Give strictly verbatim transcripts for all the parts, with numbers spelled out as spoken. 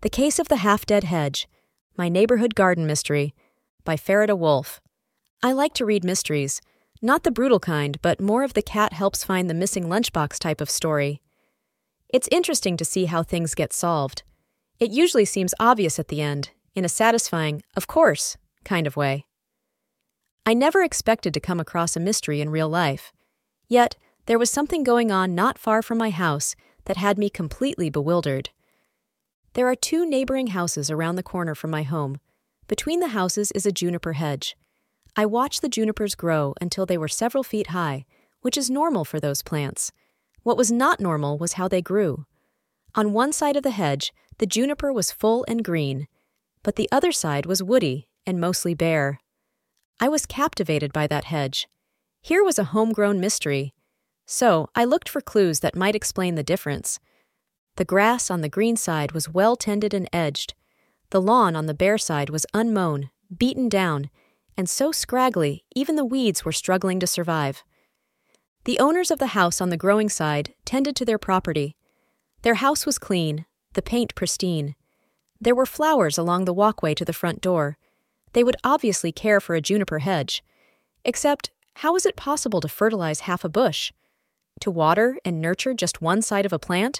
The Case of the Half-Dead Hedge, My Neighborhood Garden Mystery, by Farida Wolf. I like to read mysteries, not the brutal kind, but more of the cat helps find the missing lunchbox type of story. It's interesting to see how things get solved. It usually seems obvious at the end, in a satisfying, of course, kind of way. I never expected to come across a mystery in real life. Yet, there was something going on not far from my house that had me completely bewildered. There are two neighboring houses around the corner from my home. Between the houses is a juniper hedge. I watched the junipers grow until they were several feet high, which is normal for those plants. What was not normal was how they grew. On one side of the hedge, the juniper was full and green, but the other side was woody and mostly bare. I was captivated by that hedge. Here was a homegrown mystery. So I looked for clues that might explain the difference. The grass on the green side was well tended and edged. The lawn on the bare side was unmown, beaten down, and so scraggly even the weeds were struggling to survive. The owners of the house on the growing side tended to their property. Their house was clean, the paint pristine. There were flowers along the walkway to the front door. They would obviously care for a juniper hedge. Except, how is it possible to fertilize half a bush? To water and nurture just one side of a plant?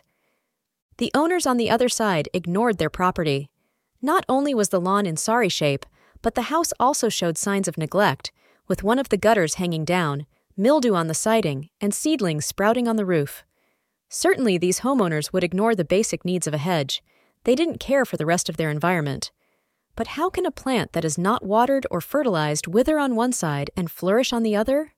The owners on the other side ignored their property. Not only was the lawn in sorry shape, but the house also showed signs of neglect, with one of the gutters hanging down, mildew on the siding, and seedlings sprouting on the roof. Certainly these homeowners would ignore the basic needs of a hedge. They didn't care for the rest of their environment. But how can a plant that is not watered or fertilized wither on one side and flourish on the other?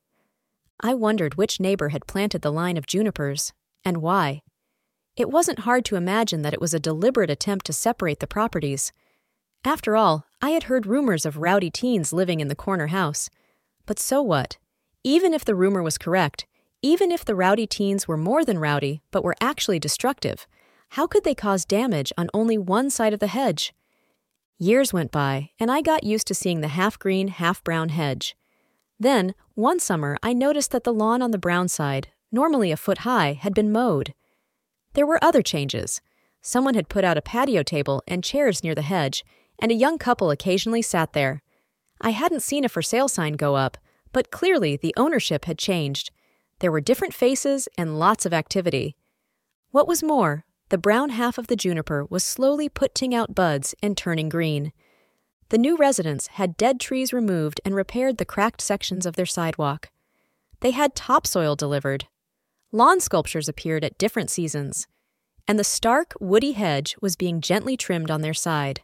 I wondered which neighbor had planted the line of junipers, and why. It wasn't hard to imagine that it was a deliberate attempt to separate the properties. After all, I had heard rumors of rowdy teens living in the corner house. But so what? Even if the rumor was correct, even if the rowdy teens were more than rowdy but were actually destructive, how could they cause damage on only one side of the hedge? Years went by, and I got used to seeing the half-green, half-brown hedge. Then, one summer, I noticed that the lawn on the brown side, normally a foot high, had been mowed. There were other changes. Someone had put out a patio table and chairs near the hedge, and a young couple occasionally sat there. I hadn't seen a for sale sign go up, but clearly the ownership had changed. There were different faces and lots of activity. What was more, the brown half of the juniper was slowly putting out buds and turning green. The new residents had dead trees removed and repaired the cracked sections of their sidewalk. They had topsoil delivered. Lawn sculptures appeared at different seasons, and the stark, woody hedge was being gently trimmed on their side.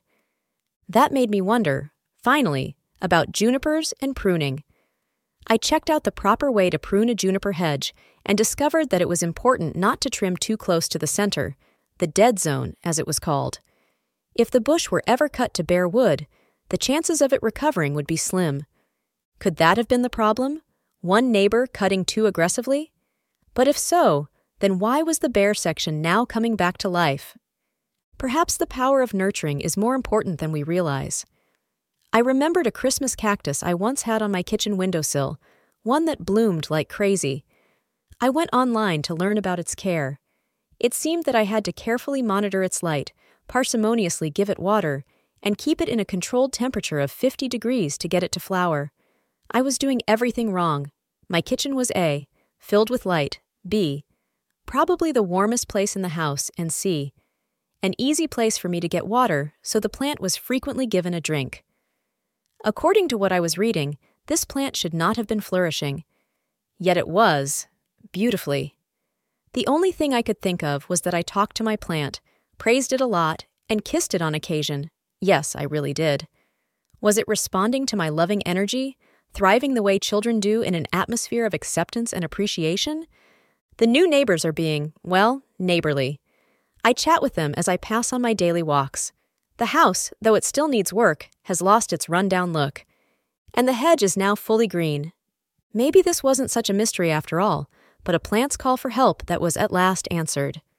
That made me wonder, finally, about junipers and pruning. I checked out the proper way to prune a juniper hedge and discovered that it was important not to trim too close to the center, the dead zone, as it was called. If the bush were ever cut to bare wood, the chances of it recovering would be slim. Could that have been the problem? One neighbor cutting too aggressively? But if so, then why was the bare section now coming back to life? Perhaps the power of nurturing is more important than we realize. I remembered a Christmas cactus I once had on my kitchen windowsill, one that bloomed like crazy. I went online to learn about its care. It seemed that I had to carefully monitor its light, parsimoniously give it water, and keep it in a controlled temperature of fifty degrees to get it to flower. I was doing everything wrong. My kitchen was A, filled with light, B, probably the warmest place in the house, and C, an easy place for me to get water, so the plant was frequently given a drink. According to what I was reading, this plant should not have been flourishing. Yet it was, beautifully. The only thing I could think of was that I talked to my plant, praised it a lot, and kissed it on occasion. Yes, I really did. Was it responding to my loving energy, thriving the way children do in an atmosphere of acceptance and appreciation? The new neighbors are being, well, neighborly. I chat with them as I pass on my daily walks. The house, though it still needs work, has lost its run-down look. And the hedge is now fully green. Maybe this wasn't such a mystery after all, but a plant's call for help that was at last answered.